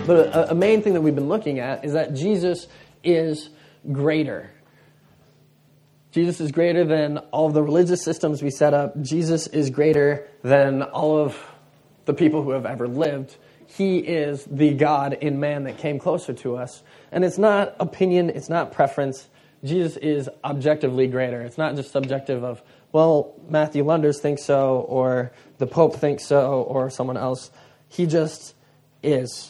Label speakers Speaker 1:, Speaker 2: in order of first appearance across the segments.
Speaker 1: But a main thing that we've been looking at is that Jesus is greater. Jesus is greater than all of the religious systems we set up. Jesus is greater than all of the people who have ever lived. He is the God in man that came closer to us. And it's not opinion, it's not preference. Jesus is objectively greater. It's not just subjective of, well, Matthew Lunders thinks so, or the Pope thinks so, or someone else. He just is.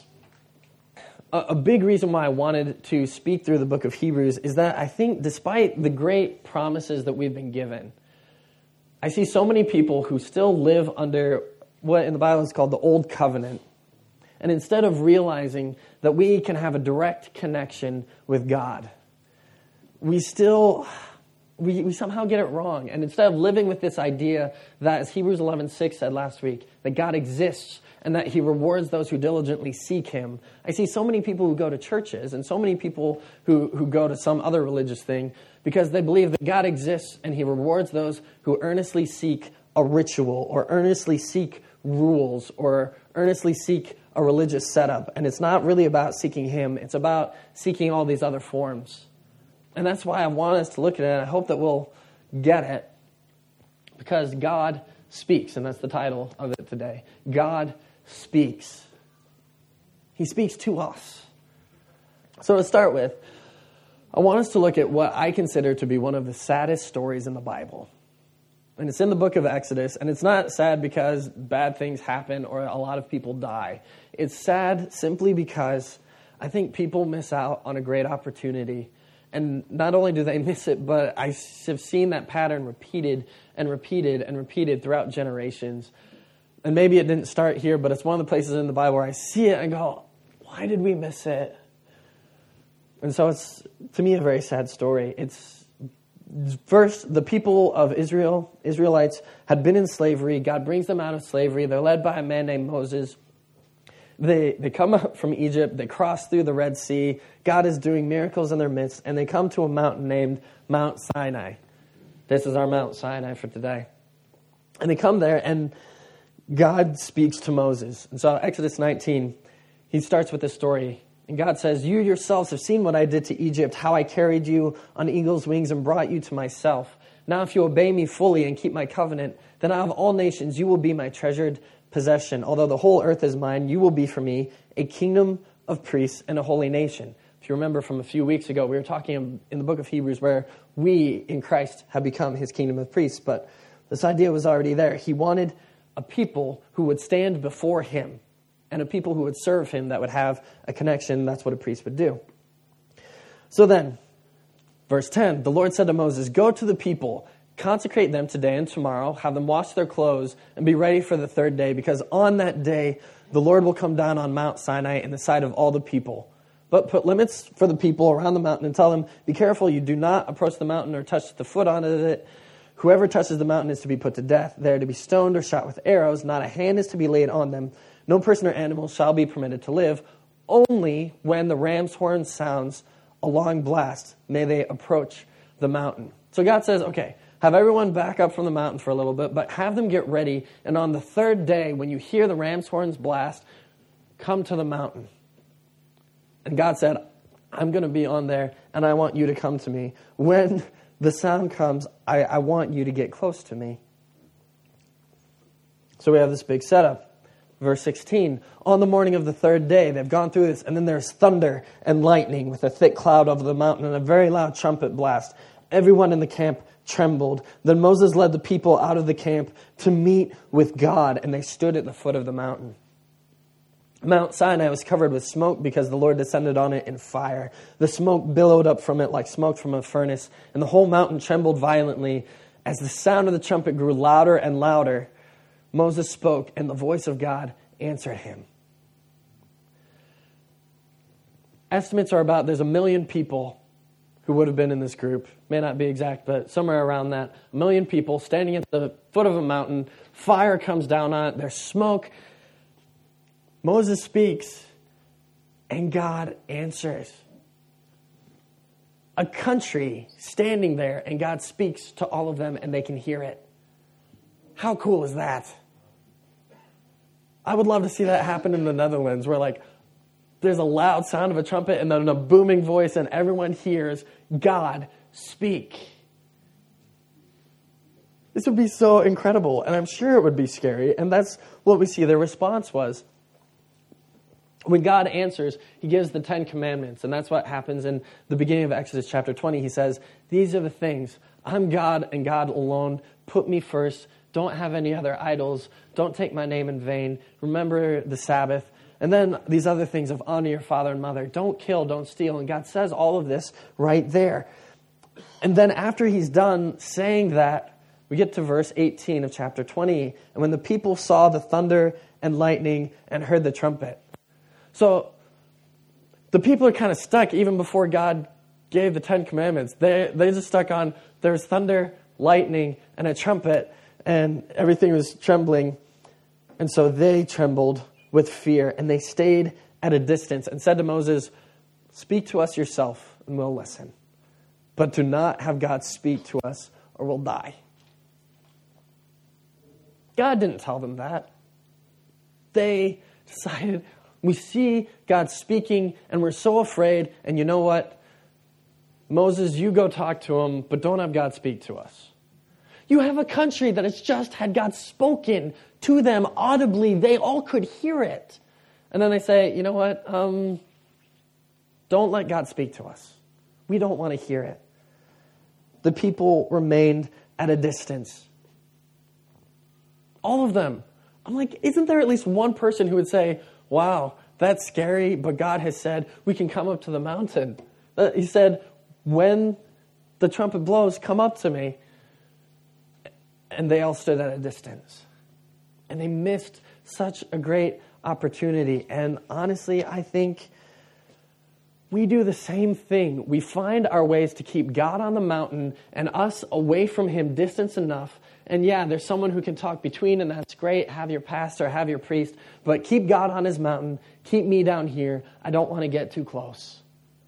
Speaker 1: A big reason why I wanted to speak through the book of Hebrews is that I think despite the great promises that we've been given, I see so many people who still live under what in the Bible is called the Old Covenant. And instead of realizing that we can have a direct connection with God, we somehow get it wrong. And instead of living with this idea that, as Hebrews 11:6 said last week, that God exists and that he rewards those who diligently seek him, I see so many people who go to churches and so many people who go to some other religious thing because they believe that God exists and he rewards those who earnestly seek a ritual or earnestly seek rules or earnestly seek a religious setup. And it's not really about seeking him. It's about seeking all these other forms. And that's why I want us to look at it. I hope that we'll get it. Because God speaks. And that's the title of it today. God speaks. He speaks to us. So to start with, I want us to look at what I consider to be one of the saddest stories in the Bible. And it's in the book of Exodus. And it's not sad because bad things happen or a lot of people die. It's sad simply because I think people miss out on a great opportunity. And not only do they miss it, but I have seen that pattern repeated and repeated and repeated throughout generations. And maybe it didn't start here, but it's one of the places in the Bible where I see it and go, why did we miss it? And so it's, to me, a very sad story. It's first, the people of Israelites, had been in slavery. God brings them out of slavery. They're led by a man named Moses. They come up from Egypt. They cross through the Red Sea. God is doing miracles in their midst. And they come to a mountain named Mount Sinai. This is our Mount Sinai for today. And they come there, and God speaks to Moses. And so Exodus 19, he starts with this story. And God says, "You yourselves have seen what I did to Egypt, how I carried you on eagle's wings and brought you to myself. Now if you obey me fully and keep my covenant, then out of all nations you will be my treasured possession. Although the whole earth is mine, you will be for me a kingdom of priests and a holy nation." If you remember from a few weeks ago, we were talking in the book of Hebrews where we in Christ have become his kingdom of priests. But this idea was already there. He wanted a people who would stand before him and a people who would serve him that would have a connection. That's what a priest would do. So then, verse 10, the Lord said to Moses, "Go to the people, consecrate them today and tomorrow, have them wash their clothes, and be ready for the third day, because on that day the Lord will come down on Mount Sinai in the sight of all the people. But put limits for the people around the mountain and tell them, be careful, you do not approach the mountain or touch the foot on it. Whoever touches the mountain is to be put to death. They are to be stoned or shot with arrows. Not a hand is to be laid on them. No person or animal shall be permitted to live. Only when the ram's horn sounds a long blast may they approach the mountain." So God says, okay, have everyone back up from the mountain for a little bit, but have them get ready. And on the third day, when you hear the ram's horns blast, come to the mountain. And God said, I'm going to be on there, and I want you to come to me. When the sound comes, I want you to get close to me. So we have this big setup. Verse 16, on the morning of the third day, they've gone through this, and then there's thunder and lightning with a thick cloud over the mountain and a very loud trumpet blast. Everyone in the camp trembled. Then Moses led the people out of the camp to meet with God, and they stood at the foot of the mountain. Mount Sinai was covered with smoke because the Lord descended on it in fire. The smoke billowed up from it like smoke from a furnace, and the whole mountain trembled violently. As the sound of the trumpet grew louder and louder, Moses spoke, and the voice of God answered him. Estimates are about there's 1 million people who would have been in this group. May not be exact, but somewhere around that. 1 million people standing at the foot of a mountain. Fire comes down on it. There's smoke. Moses speaks, and God answers. A country standing there, and God speaks to all of them, and they can hear it. How cool is that? I would love to see that happen in the Netherlands, where like there's a loud sound of a trumpet and then a booming voice, and everyone hears God speak. This would be so incredible, and I'm sure it would be scary, and that's what we see their response was. When God answers, he gives the 10 commandments, and that's what happens in the beginning of Exodus chapter 20. He says, these are the things. I'm God and God alone. Put me first. Don't have any other idols. Don't take my name in vain. Remember the Sabbath. And then these other things of honor your father and mother. Don't kill, don't steal. And God says all of this right there. And then after he's done saying that, we get to verse 18 of chapter 20. And when the people saw the thunder and lightning and heard the trumpet. So the people are kind of stuck even before God gave the 10 commandments. They just stuck on there's thunder, lightning, and a trumpet, and everything was trembling. And so they trembled with fear, and they stayed at a distance and said to Moses, speak to us yourself, and we'll listen. But do not have God speak to us, or we'll die. God didn't tell them that. They decided, we see God speaking, and we're so afraid, and you know what? Moses, you go talk to him, but don't have God speak to us. You have a country that has just had God spoken to them audibly. They all could hear it. And then they say, you know what? Don't let God speak to us. We don't want to hear it. The people remained at a distance. All of them. I'm like, isn't there at least one person who would say, wow, that's scary, but God has said we can come up to the mountain. He said, when the trumpet blows, come up to me. And they all stood at a distance. And they missed such a great opportunity. And honestly, I think we do the same thing. We find our ways to keep God on the mountain and us away from him distance enough. And yeah, there's someone who can talk between, and that's great. Have your pastor, have your priest. But keep God on his mountain. Keep me down here. I don't want to get too close.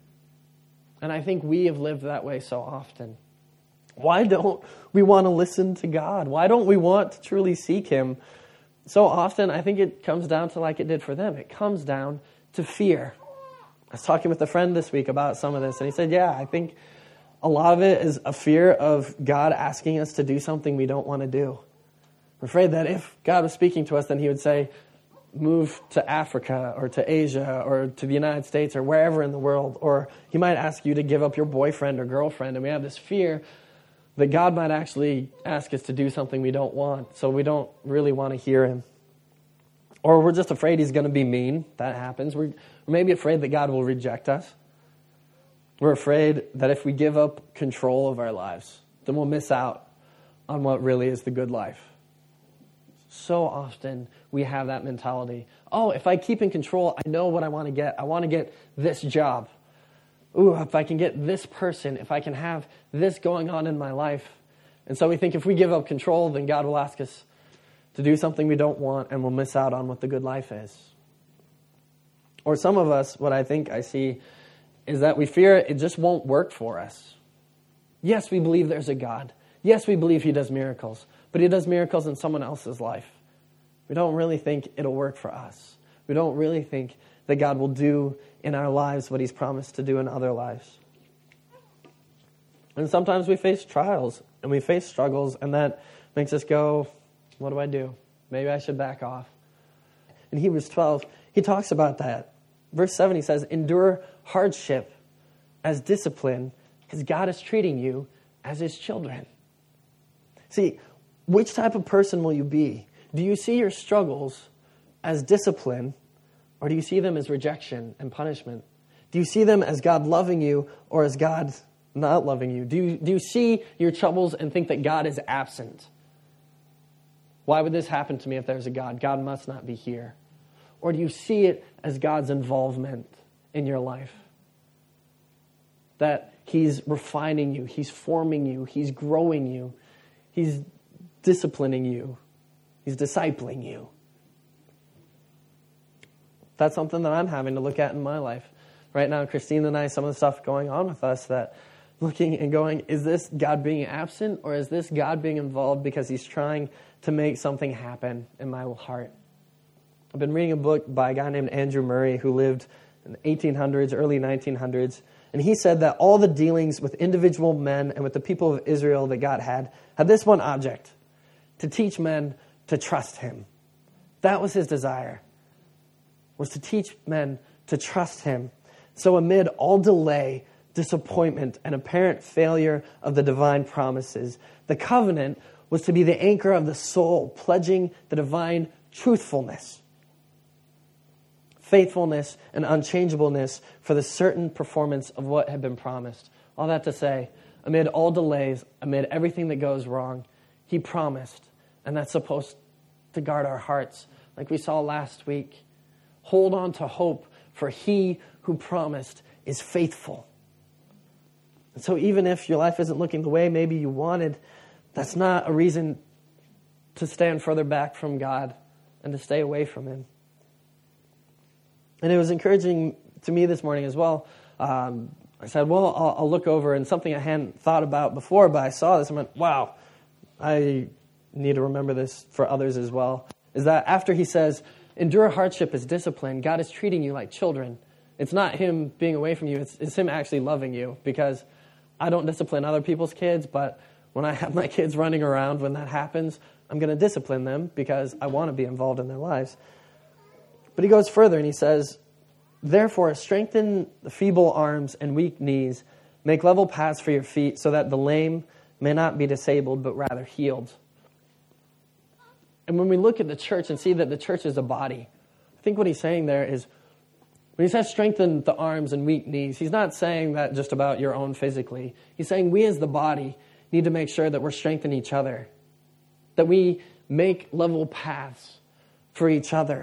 Speaker 1: And I think we have lived that way so often. Why don't we want to listen to God? Why don't we want to truly seek him? So often, I think it comes down to like it did for them. It comes down to fear. I was talking with a friend this week about some of this, and he said, yeah, I think a lot of it is a fear of God asking us to do something we don't want to do. We're afraid that if God was speaking to us, then he would say, move to Africa or to Asia or to the United States or wherever in the world. Or he might ask you to give up your boyfriend or girlfriend, and we have this fear that God might actually ask us to do something we don't want, so we don't really want to hear him. Or we're just afraid he's going to be mean. That happens. We're maybe afraid that God will reject us. We're afraid that if we give up control of our lives, then we'll miss out on what really is the good life. So often we have that mentality. Oh, if I keep in control, I know what I want to get. I want to get this job. Ooh, if I can get this person, if I can have this going on in my life. And so we think if we give up control, then God will ask us to do something we don't want, and we'll miss out on what the good life is. Or some of us, what I think I see, is that we fear it just won't work for us. Yes, we believe there's a God. Yes, we believe he does miracles, but he does miracles in someone else's life. We don't really think it'll work for us. We don't really think that God will do in our lives what he's promised to do in other lives. And sometimes we face trials and we face struggles, and that makes us go, what do I do? Maybe I should back off. In Hebrews 12, he talks about that. Verse 7, he says, endure hardship as discipline, because God is treating you as his children. See, which type of person will you be? Do you see your struggles as discipline, or do you see them as rejection and punishment? Do you see them as God loving you, or as God not loving you? Do you see your troubles and think that God is absent? Why would this happen to me if there's a God? God must not be here. Or do you see it as God's involvement in your life? That he's refining you, he's forming you, he's growing you, he's disciplining you, he's discipling you. That's something that I'm having to look at in my life. Right now, Christine and I, some of the stuff going on with us, that looking and going, is this God being absent, or is this God being involved because he's trying to make something happen in my heart? I've been reading a book by a guy named Andrew Murray who lived in the 1800s, early 1900s. And he said that all the dealings with individual men and with the people of Israel that God had this one object: to teach men to trust him. That was his desire, was to teach men to trust him. So amid all delay, disappointment, and apparent failure of the divine promises, the covenant was to be the anchor of the soul, pledging the divine truthfulness, faithfulness, and unchangeableness for the certain performance of what had been promised. All that to say, amid all delays, amid everything that goes wrong, he promised, and that's supposed to guard our hearts. Like we saw last week, hold on to hope, for he who promised is faithful. And so even if your life isn't looking the way maybe you wanted, that's not a reason to stand further back from God and to stay away from him. And it was encouraging to me this morning as well. I said, well, I'll look over, and something I hadn't thought about before, but I saw this and went, wow, I need to remember this for others as well, is that after he says, endure hardship as discipline, God is treating you like children. It's not him being away from you, it's him actually loving you, because I don't discipline other people's kids, but when I have my kids running around, when that happens, I'm going to discipline them because I want to be involved in their lives. But he goes further and he says, therefore, strengthen the feeble arms and weak knees. Make level paths for your feet so that the lame may not be disabled, but rather healed. And when we look at the church and see that the church is a body, I think what he's saying there is, when he says strengthen the arms and weak knees, he's not saying that just about your own physically. He's saying we as the body need to make sure that we're strengthening each other, that we make level paths for each other.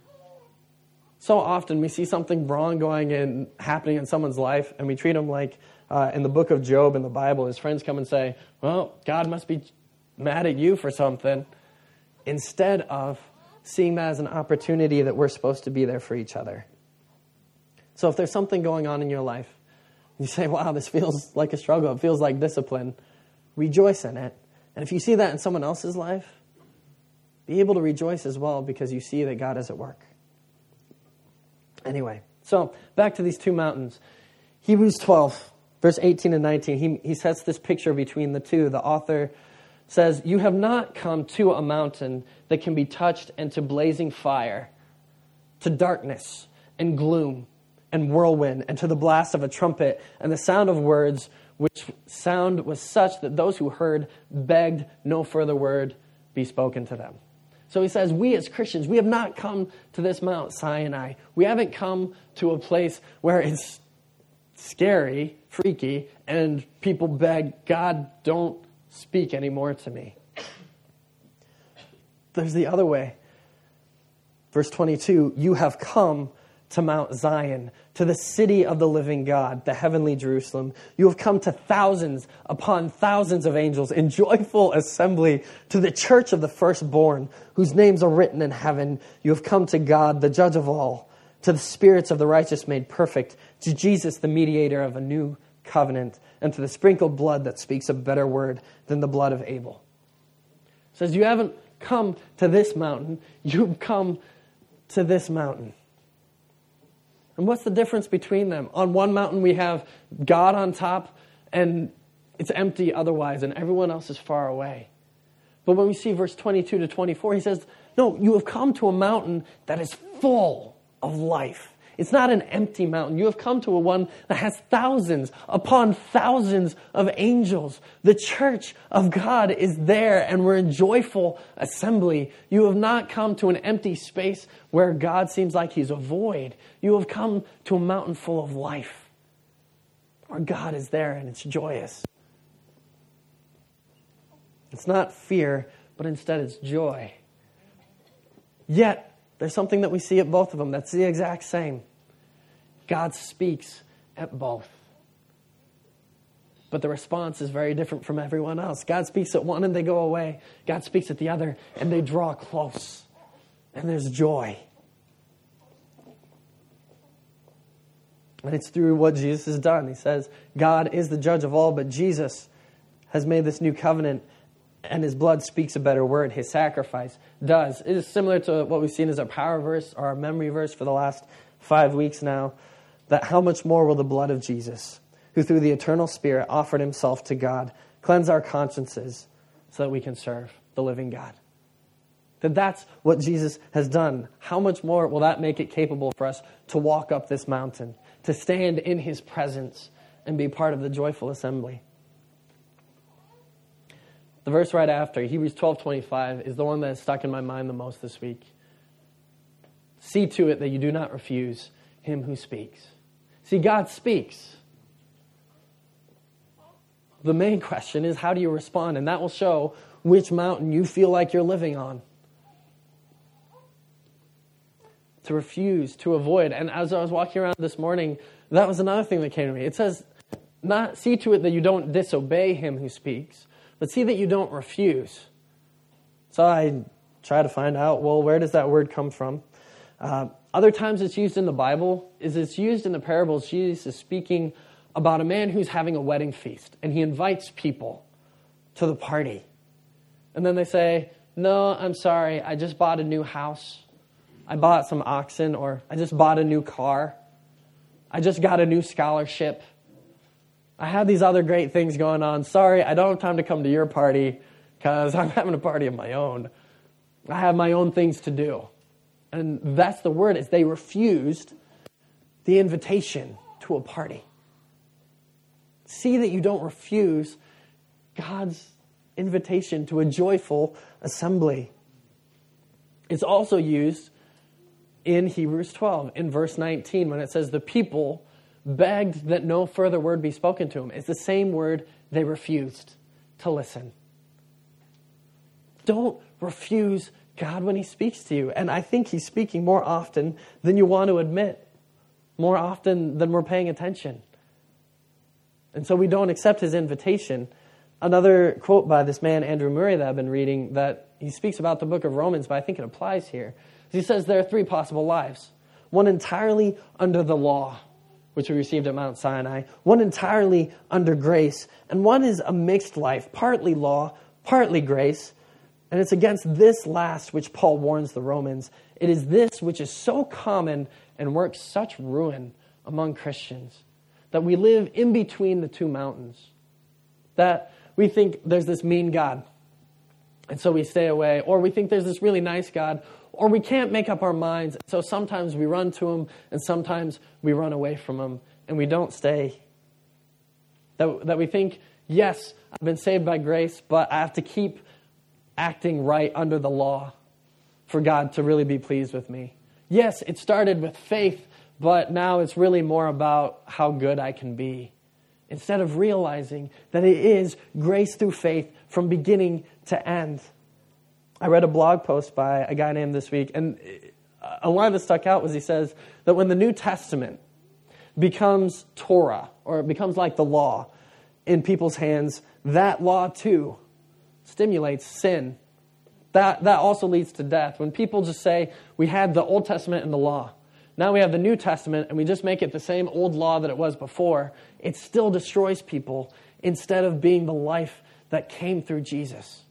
Speaker 1: So often we see something wrong happening in someone's life, and we treat them like in the book of Job in the Bible, his friends come and say, well, God must be mad at you for something, instead of seeing that as an opportunity that we're supposed to be there for each other. So if there's something going on in your life, you say, wow, this feels like a struggle, it feels like discipline, rejoice in it. And if you see that in someone else's life, be able to rejoice as well, because you see that God is at work. Anyway, so back to these two mountains. Hebrews 12, verse 18 and 19, he sets this picture between the two. The author says, you have not come to a mountain that can be touched, and to blazing fire, to darkness and gloom and whirlwind, and to the blast of a trumpet and the sound of words, which sound was such that those who heard begged no further word be spoken to them. So he says, we as Christians, we have not come to this Mount Sinai. We haven't come to a place where it's scary, freaky, and people beg, God, don't speak anymore to me. There's the other way. Verse 22, you have come to Mount Zion, to the city of the living God, the heavenly Jerusalem. You have come to thousands upon thousands of angels in joyful assembly, to the church of the firstborn, whose names are written in heaven. You have come to God, the judge of all, to the spirits of the righteous made perfect, to Jesus, the mediator of a new covenant, and to the sprinkled blood that speaks a better word than the blood of Abel. It says, you haven't come to this mountain, you've come to this mountain. And what's the difference between them? On one mountain we have God on top, and it's empty otherwise, and everyone else is far away. But when we see verse 22 to 24, he says, no, you have come to a mountain that is full of life. It's not an empty mountain. You have come to a one that has thousands upon thousands of angels. The church of God is there, and we're in joyful assembly. You have not come to an empty space where God seems like he's a void. You have come to a mountain full of life, where God is there and it's joyous. It's not fear, but instead it's joy. Yet, there's something that we see at both of them that's the exact same. God speaks at both. But the response is very different from everyone else. God speaks at one and they go away. God speaks at the other and they draw close. And there's joy. And it's through what Jesus has done. He says, God is the judge of all, but Jesus has made this new covenant, and his blood speaks a better word. His sacrifice does. It is similar to what we've seen as our power verse or our memory verse for the last 5 weeks now, that how much more will the blood of Jesus, who through the eternal Spirit offered himself to God, cleanse our consciences so that we can serve the living God. That's what Jesus has done. How much more will that make it capable for us to walk up this mountain, to stand in his presence and be part of the joyful assembly? The verse right after, Hebrews 12:25, is the one that has stuck in my mind the most this week. See to it that you do not refuse him who speaks. See, God speaks. The main question is, how do you respond? And that will show which mountain you feel like you're living on. To refuse, to avoid. And as I was walking around this morning, that was another thing that came to me. It says, not see to it that you don't disobey him who speaks, but see that you don't refuse. So I try to find out, well, where does that word come from? Other times it's used in the Bible is it's used in the parables. Jesus is speaking about a man who's having a wedding feast, and he invites people to the party. And then they say, no, I'm sorry, I just bought a new house. I bought some oxen, or I just bought a new car. I just got a new scholarship. I have these other great things going on. Sorry, I don't have time to come to your party because I'm having a party of my own. I have my own things to do. And that's the word, is they refused the invitation to a party. See that you don't refuse God's invitation to a joyful assembly. It's also used in Hebrews 12, in verse 19, when it says the people begged that no further word be spoken to them. It's the same word they refused to listen. Don't refuse God when he speaks to you. And I think he's speaking more often than you want to admit, more often than we're paying attention. And so we don't accept his invitation. Another quote by this man, Andrew Murray, that I've been reading, that he speaks about the book of Romans, but I think it applies here. He says there are 3 possible lives. One entirely under the law, which we received at Mount Sinai. One entirely under grace. And one is a mixed life, partly law, partly grace. And it's against this last which Paul warns the Romans. It is this which is so common and works such ruin among Christians, that we live in between the 2 mountains. That we think there's this mean God, and so we stay away. Or we think there's this really nice God, or we can't make up our minds. So sometimes we run to him, and sometimes we run away from him, and we don't stay. That we think, yes, I've been saved by grace, but I have to keep acting right under the law for God to really be pleased with me. Yes, it started with faith, but now it's really more about how good I can be, instead of realizing that it is grace through faith from beginning to end. I read a blog post by a guy named this week, and a line that stuck out was he says that when the New Testament becomes Torah, or it becomes like the law in people's hands, that law too stimulates sin. That also leads to death. When people just say, we had the Old Testament and the law, now we have the New Testament, and we just make it the same old law that it was before, it still destroys people instead of being the life that came through Jesus.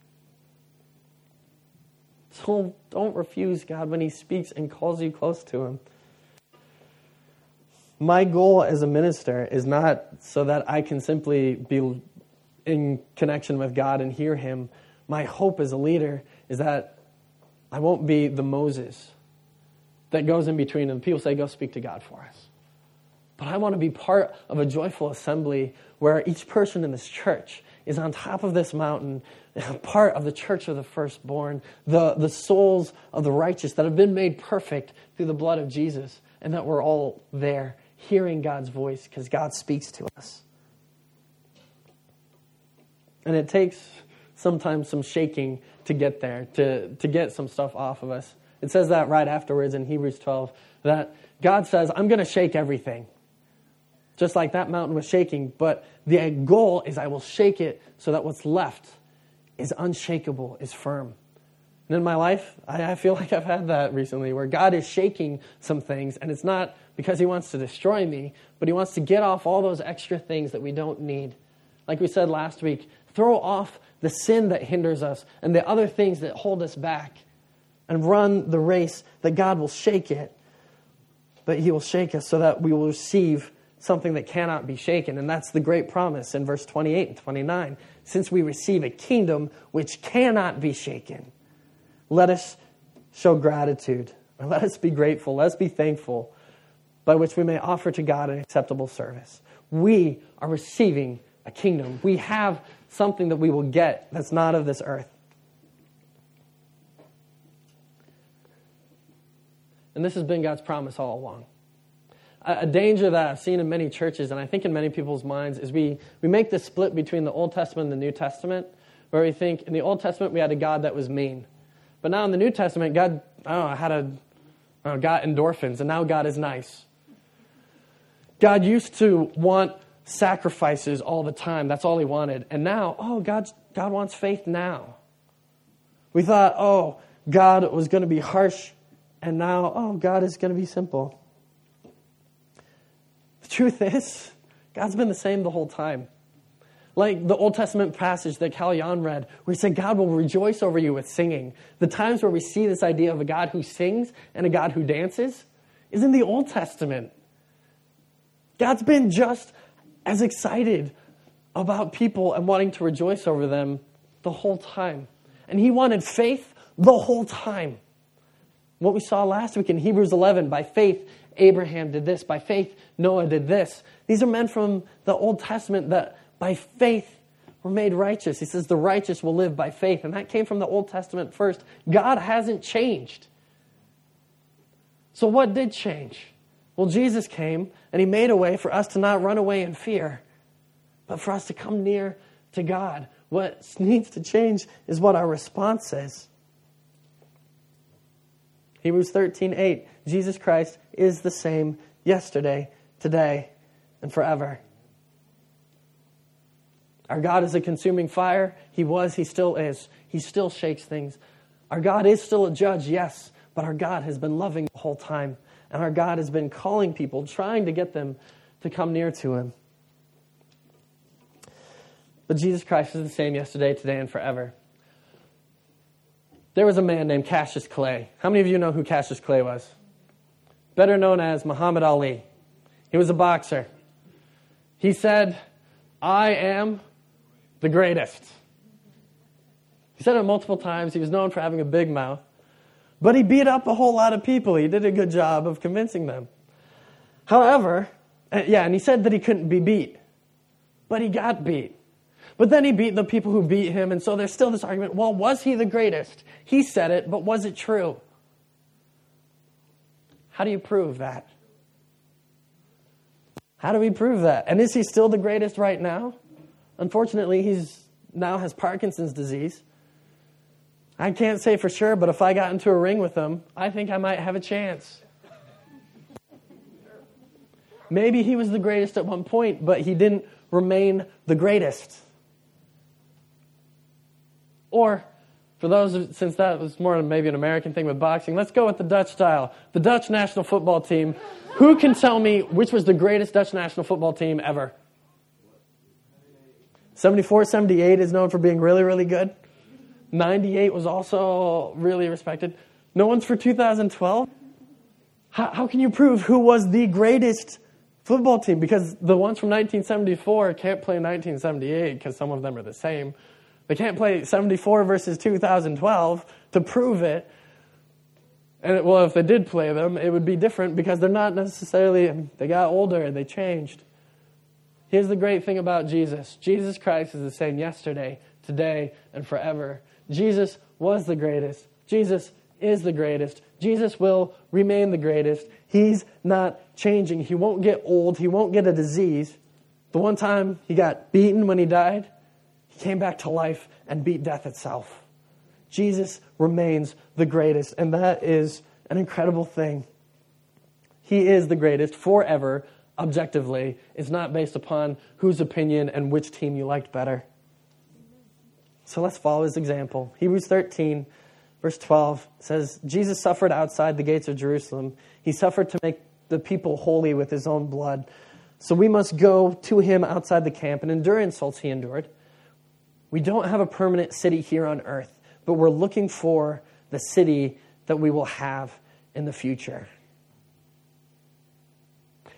Speaker 1: So don't refuse God when he speaks and calls you close to him. My goal as a minister is not so that I can simply be in connection with God and hear him. My hope as a leader is that I won't be the Moses that goes in between them. People say, go speak to God for us. But I want to be part of a joyful assembly where each person in this church is on top of this mountain, part of the church of the firstborn, the souls of the righteous that have been made perfect through the blood of Jesus, and that we're all there hearing God's voice because God speaks to us. And it takes sometimes some shaking to get there, to get some stuff off of us. It says that right afterwards in Hebrews 12, that God says, I'm going to shake everything. Just like that mountain was shaking, but the goal is I will shake it so that what's left is unshakable, is firm. And in my life, I feel like I've had that recently, where God is shaking some things, and it's not because he wants to destroy me, but he wants to get off all those extra things that we don't need. Like we said last week, throw off the sin that hinders us and the other things that hold us back, and run the race that God will shake it. but he will shake us so that we will receive something that cannot be shaken. And that's the great promise in verse 28 and 29. Since we receive a kingdom which cannot be shaken, let us show gratitude, or let us be grateful, let us be thankful, by which we may offer to God an acceptable service. We are receiving a kingdom. We have something that we will get that's not of this earth. And this has been God's promise all along. A danger that I've seen in many churches, and I think in many people's minds, is we make this split between the Old Testament and the New Testament, where we think in the Old Testament we had a God that was mean. But now in the New Testament, God, got endorphins, and now God is nice. God used to want sacrifices all the time. That's all he wanted. And now, God wants faith now. We thought, God was going to be harsh, and now, God is going to be simple. The truth is, God's been the same the whole time. Like the Old Testament passage that Cal read, where he said, God will rejoice over you with singing. The times where we see this idea of a God who sings and a God who dances is in the Old Testament. God's been just as excited about people and wanting to rejoice over them the whole time. And he wanted faith the whole time. What we saw last week in Hebrews 11, by faith, Abraham did this. By faith, Noah did this. These are men from the Old Testament that by faith were made righteous. He says the righteous will live by faith. And that came from the Old Testament first. God hasn't changed. So what did change? Well, Jesus came and he made a way for us to not run away in fear, but for us to come near to God. What needs to change is what our response is. Hebrews 13:8, Jesus Christ is the same yesterday, today, and forever. Our God is a consuming fire. He was, he still is. He still shakes things. Our God is still a judge, yes, but our God has been loving the whole time. And our God has been calling people, trying to get them to come near to him. But Jesus Christ is the same yesterday, today, and forever. There was a man named Cassius Clay. How many of you know who Cassius Clay was? Better known as Muhammad Ali. He was a boxer. He said, I am the greatest. He said it multiple times. He was known for having a big mouth. But he beat up a whole lot of people. He did a good job of convincing them. However, and he said that he couldn't be beat. But he got beat. But then he beat the people who beat him, and so there's still this argument, well, was he the greatest? He said it, but was it true? How do you prove that? How do we prove that? And is he still the greatest right now? Unfortunately, he's now has Parkinson's disease. I can't say for sure, but if I got into a ring with him, I think I might have a chance. Maybe he was the greatest at one point, but he didn't remain the greatest. Or, for those, since that was more maybe an American thing with boxing, let's go with the Dutch style. The Dutch national football team. Who can tell me which was the greatest Dutch national football team ever? 74, 78 is known for being really, really good. 98 was also really respected. No one's for 2012? How can you prove who was the greatest football team? Because the ones from 1974 can't play 1978 because some of them are the same. They can't play 74 versus 2012 to prove it. And well, if they did play them, it would be different because they're not necessarily, they got older and they changed. Here's the great thing about Jesus. Jesus Christ is the same yesterday, today, and forever. Jesus was the greatest. Jesus is the greatest. Jesus will remain the greatest. He's not changing. He won't get old. He won't get a disease. The one time he got beaten when he died, he came back to life and beat death itself. Jesus remains the greatest, and that is an incredible thing. He is the greatest forever, objectively. It's not based upon whose opinion and which team you liked better. So let's follow his example. Hebrews 13, verse 12 says, Jesus suffered outside the gates of Jerusalem. He suffered to make the people holy with his own blood. So we must go to him outside the camp and endure insults he endured. We don't have a permanent city here on earth, but we're looking for the city that we will have in the future.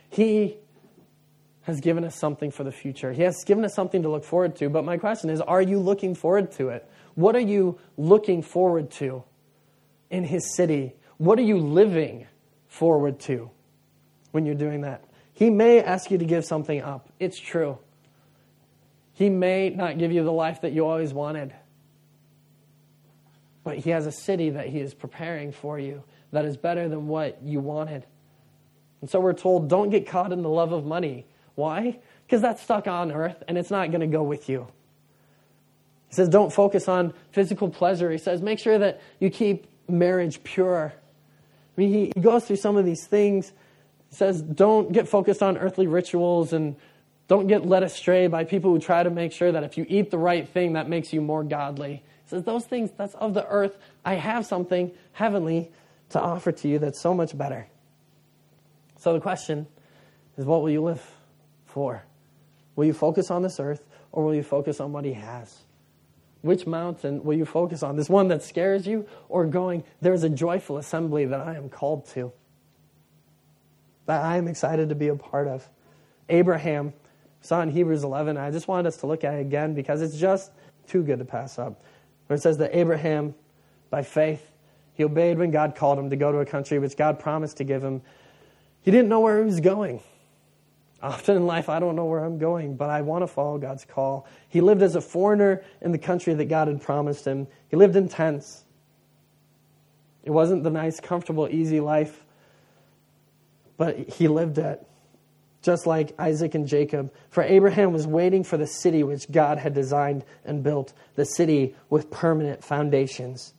Speaker 1: He has given us something for the future. He has given us something to look forward to. But my question is, are you looking forward to it? What are you looking forward to in his city? What are you living forward to when you're doing that? He may ask you to give something up. It's true. He may not give you the life that you always wanted. But he has a city that he is preparing for you that is better than what you wanted. And so we're told, don't get caught in the love of money. Why? Because that's stuck on earth and it's not going to go with you. He says, don't focus on physical pleasure. He says, make sure that you keep marriage pure. I mean, he goes through some of these things. He says, don't get focused on earthly rituals and don't get led astray by people who try to make sure that if you eat the right thing, that makes you more godly. He says, those things, that's of the earth. I have something heavenly to offer to you that's so much better. So the question is, what will you live for? Will you focus on this earth or will you focus on what he has? Which mountain will you focus on? This one that scares you or going, there's a joyful assembly that I am called to, that I am excited to be a part of? Abraham, saw in Hebrews 11, I just wanted us to look at it again because it's just too good to pass up. Where it says that Abraham, by faith, he obeyed when God called him to go to a country which God promised to give him. He didn't know where he was going. Often in life, I don't know where I'm going, but I want to follow God's call. He lived as a foreigner in the country that God had promised him. He lived in tents. It wasn't the nice, comfortable, easy life, but he lived it. Just like Isaac and Jacob. For Abraham was waiting for the city which God had designed and built, the city with permanent foundations.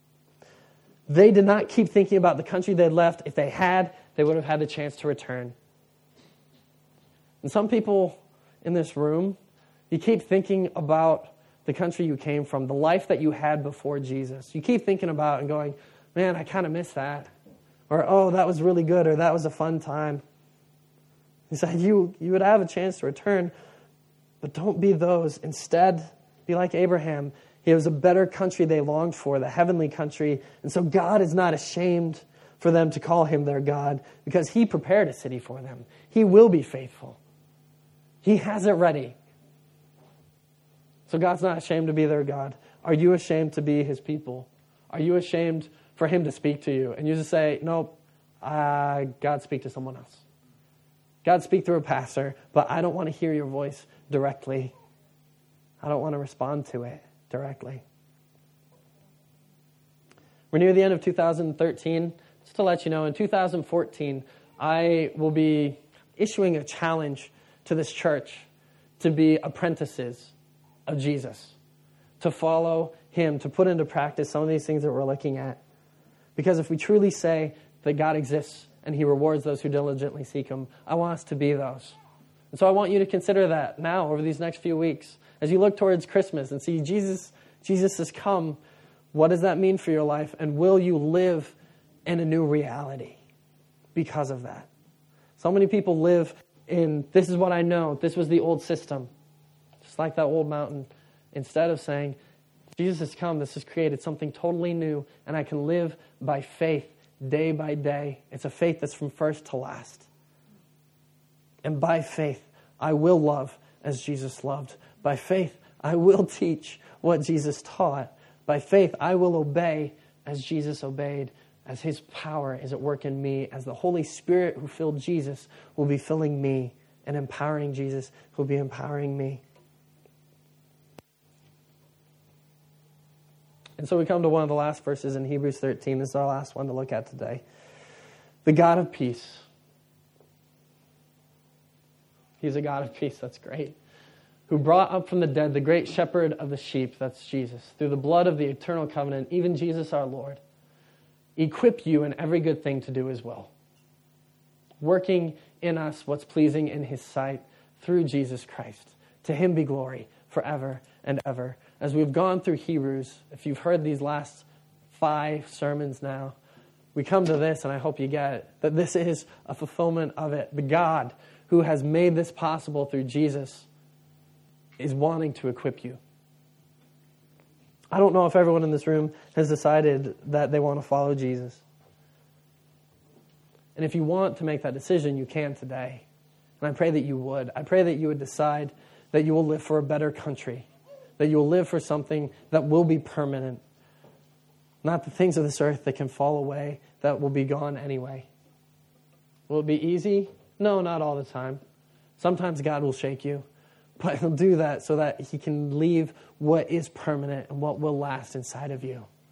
Speaker 1: They did not keep thinking about the country they'd left. If they had, they would have had the chance to return. And some people in this room, you keep thinking about the country you came from, the life that you had before Jesus. You keep thinking about and going, man, I kind of miss that. Or, oh, that was really good, or that was a fun time. He said, you would have a chance to return, but don't be those. Instead, be like Abraham. It was a better country they longed for, the heavenly country. And so God is not ashamed for them to call him their God because he prepared a city for them. He will be faithful. He has it ready. So God's not ashamed to be their God. Are you ashamed to be his people? Are you ashamed for him to speak to you? And you just say, nope, God, speak to someone else. God, speak through a pastor, but I don't want to hear your voice directly. I don't want to respond to it directly. We're near the end of 2013. Just to let you know, in 2014, I will be issuing a challenge to this church to be apprentices of Jesus, to follow him, to put into practice some of these things that we're looking at. Because if we truly say that God exists and he rewards those who diligently seek him, I want us to be those. And so I want you to consider that now over these next few weeks. As you look towards Christmas and see Jesus has come, what does that mean for your life? And will you live in a new reality because of that? So many people live in, this is what I know, this was the old system. Just like that old mountain. Instead of saying, Jesus has come, this has created something totally new, and I can live by faith day by day. It's a faith that's from first to last. And by faith, I will love as Jesus loved. By faith, I will teach what Jesus taught. By faith, I will obey as Jesus obeyed, as his power is at work in me, as the Holy Spirit who filled Jesus will be filling me, and empowering Jesus who will be empowering me. And so we come to one of the last verses in Hebrews 13. This is our last one to look at today. The God of peace. He's a God of peace, that's great. Who brought up from the dead the great shepherd of the sheep, that's Jesus, through the blood of the eternal covenant, even Jesus our Lord, equip you in every good thing to do his will, working in us what's pleasing in his sight through Jesus Christ. To him be glory forever and ever. As we've gone through Hebrews, if you've heard these last 5 sermons now, we come to this, and I hope you get it, that this is a fulfillment of it. The God who has made this possible through Jesus is wanting to equip you. I don't know if everyone in this room has decided that they want to follow Jesus. And if you want to make that decision, you can today. And I pray that you would. I pray that you would decide that you will live for a better country, that you will live for something that will be permanent, not the things of this earth that can fall away, that will be gone anyway. Will it be easy? No, not all the time. Sometimes God will shake you, but he'll do that so that he can leave what is permanent and what will last inside of you.